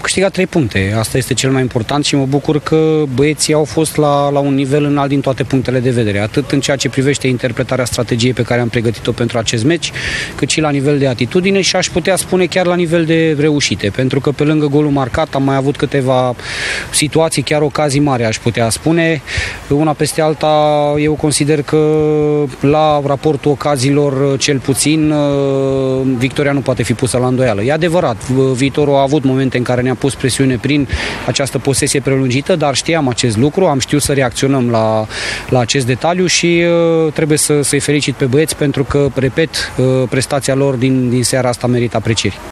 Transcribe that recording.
câștigat 3 puncte. Asta este cel mai important și mă bucur că băieții au fost la un nivel înalt din toate punctele de vedere, atât în ceea ce privește interpretarea strategiei pe care am pregătit-o pentru acest meci, cât și la nivel de atitudine și aș putea spune chiar la nivel de reușite, pentru că pe lângă golul marcat am mai avut câteva situații, chiar ocazii mari, aș putea spune. Una peste alta, eu consider că la raportul ocaziilor, cel puțin, victoria nu poate fi pusă la îndoială. E adevărat, Viitorul a avut momente în care ne-a pus presiune prin această posesie prelungită, dar știam acest lucru, am știut să reacționăm la acest detaliu și trebuie să-i felicit pe băieți pentru că, repet, prestația lor din seara asta merită aprecieri.